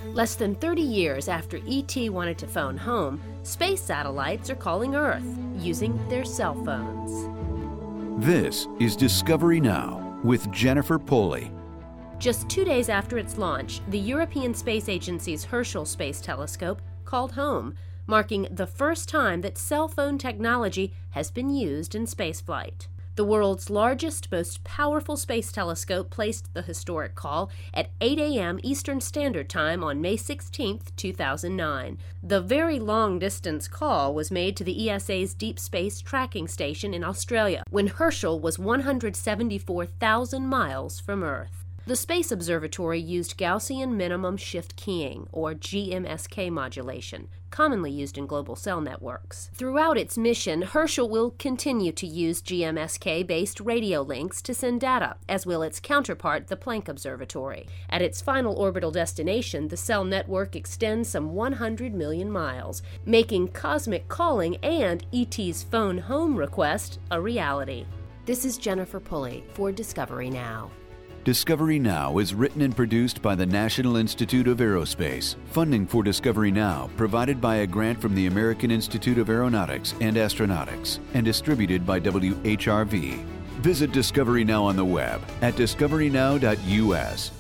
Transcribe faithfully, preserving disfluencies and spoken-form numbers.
Less than thirty years after E T wanted to phone home, space satellites are calling Earth using their cell phones. This is Discovery Now with Jennifer Pulley. Just two days after its launch, the European Space Agency's Herschel Space Telescope called home, marking the first time that cell phone technology has been used in spaceflight. The world's largest, most powerful space telescope placed the historic call at eight a.m. Eastern Standard Time on May sixteenth, two thousand nine. The very long-distance call was made to the E S A's Deep Space Tracking Station in Australia, when Herschel was one hundred seventy-four thousand miles from Earth. The Space Observatory used Gaussian minimum shift keying, or G M S K modulation, commonly used in global cell networks. Throughout its mission, Herschel will continue to use G M S K-based radio links to send data, as will its counterpart, the Planck Observatory. At its final orbital destination, the cell network extends some one hundred million miles, making cosmic calling and E T's phone home request a reality. This is Jennifer Pulley for Discovery Now. Discovery Now is written and produced by the National Institute of Aerospace. Funding for Discovery Now provided by a grant from the American Institute of Aeronautics and Astronautics and distributed by W H R V. Visit Discovery Now on the web at discovery now dot U S